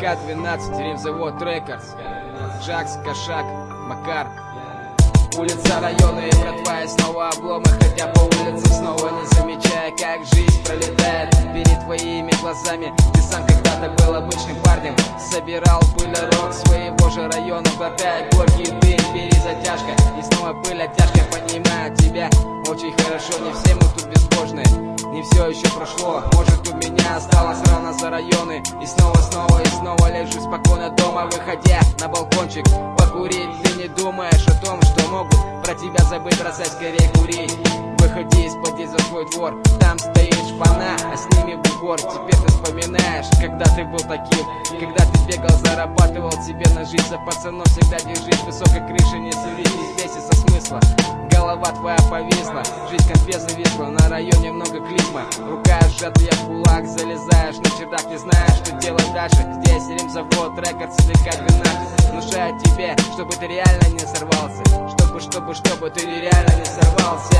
ДК-12, Римзавод Рекордс, Джакс, Кошак, Макар. Улица, районы, братва, и снова обломы, хотя по улице снова не замечая, как жизнь пролетает перед твоими глазами. Ты сам когда-то был обычным парнем, собирал пыль-рок своего же района, глотая горький дым, перезатяжка. И снова пыль, оттяжка, понимаю тебя очень хорошо. Не все мы тут безбожные, не все еще прошло. Может, у меня осталась рана за районы. И снова лежу спокойно дома, выходя на балкончик покурить. Ты не думаешь о том, что могут про тебя забыть, бросай скорее курить. Выходи из подъезда в свой двор, там стоит шпана, а с ними бугор. Теперь ты вспоминаешь, когда ты был таким, когда ты бегал, зарабатывал себе на жизнь. За пацанов всегда держись, высокой крыши не свались, здесь и со смысла. Голова твоя повисла, жизнь конфет зависла, на районе много клизма. Рука сжатая в кулак, залезаешь на чердак, не знаешь, что делать дальше. Здесь Римзавод Рекордс, ДК-12, внушает тебе, чтобы ты реально не сорвался, чтобы ты реально не сорвался.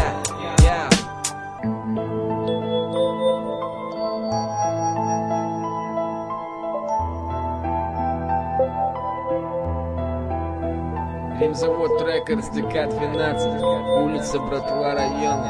Римзавод Рекордс, ДК-12, улица, братва, районы.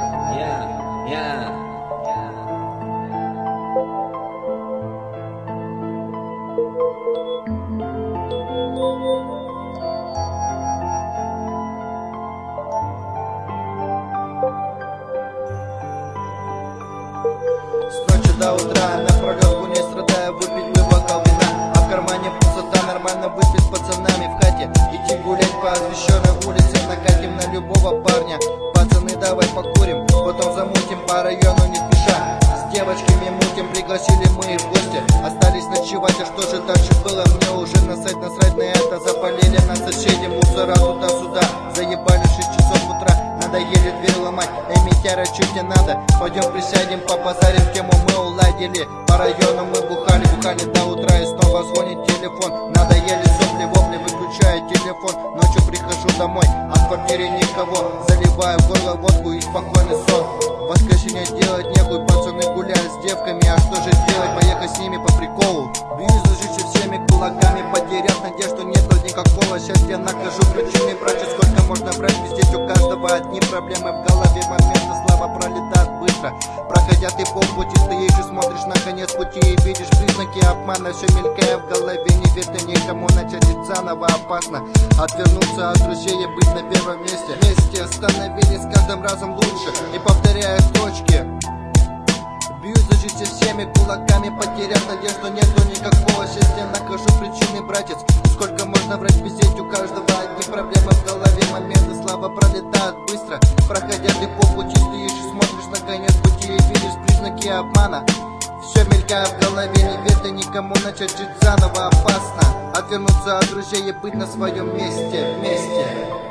С ночи до утра на прогулку не страдая, выпить бы бокал вина, а в кармане пустота, нормально выпить с пацанами в хате, идти гулять по освещенной улице, накатим на любого парня. Пацаны, давай покурим, потом замутим по району не спеша. С девочками мутим, пригласили мы их в гости, остались ночевать, а что же дальше было, мне уже насрать на это. Запалили на соседи, мусора туда-сюда, заебали 6 часов утра, надоели дверь ломать. Эй, Митяра, чуть не надо, пойдем присядем, попозарим, тему мы уладили. По району мы бухали до утра, и снова звонит телефон. Надоели сопли, вопли, выключаю телефон. Ночью прихожу домой, а в квартире никого, заливаю в горло водку и спокойный сон. В воскресенье делать нехуй, пацаны гуляют с девками, а что же делать, поехать с ними по приколу. Бьюсь за жизнь всеми кулаками, потеряв надежду, нету никакого счастья. Нахожу причины, братья, сколько можно брать, везде у каждого одни проблемы в голове, моменты, слава пролетает быстро. Проходя ты полпути, стоишь и смотришь на конец пути, и видишь признаки обмана, все мелькая в голове, не верь ты никому, начать жить заново опасно. Отвернуться от друзей и быть на первом месте. Вместе становились с каждым разом лучше, и повторяя строчки. Бьюсь за жизнь всеми кулаками, потеряв надежду, нету никакого счастья. Нахожу причины, братец, сколько можно врать, везде у каждого одни проблемы в голове, моменты, слава пролетают быстро. Проходя ты по пути, стоишь и смотришь на конец пути, и видишь признаки обмана. Все мелькая в голове, не верь ты никому, начать жить заново опасно. Отвернуться от друзей и быть на своем месте, вместе.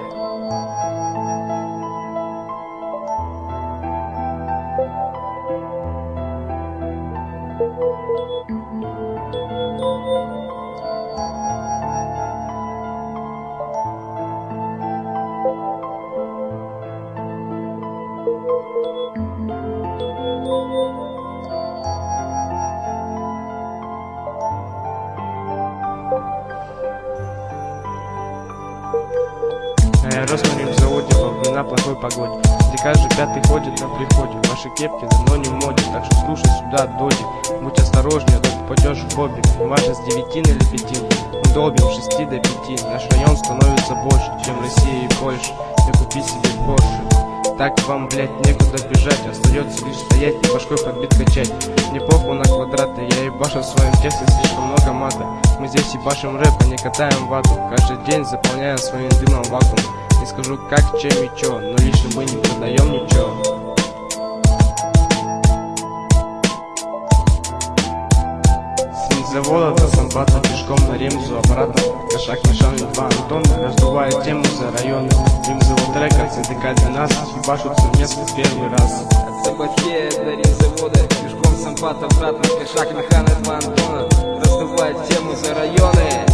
Я рос на Римзаводе во времена плохой погоды, где каждый пятый ходит на приходе. Ваши кепки давно не в моде, так что слушай сюда, доди. Будь осторожнее, а то попадешь в бобик. Неважно, с 9 или 5, мы долбим с 6 до 5. Наш район становится больше, чем Россия и Польша. И купи себе Порше. Так вам, блять, некуда бежать, остается лишь стоять и башкой подбит качать. Мне похуй на квадраты, я ебашу в своем тексте слишком много мата. Мы здесь ебашим рэп, а не катаем вату. Каждый день заполняя своим дымом вакуум. Не скажу как, чем и чё, но лично мы не продаем ничего. С Римзавода до Санбата, пешком на Римзу, обратно. Кошак мешал 2 Антона, раздувая тему за районы. Римзавод Рекордс, ДК-12, ебашут совместно первый раз. От Сабахея до Римзавода, пешком с Санбата, обратно. Кошак мешал 2 Антона, раздувая тему за районы.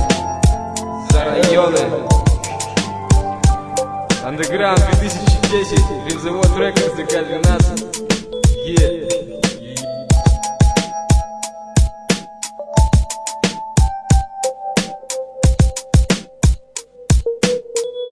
Underground 2010, Римзавод Рекордс, ДК-12.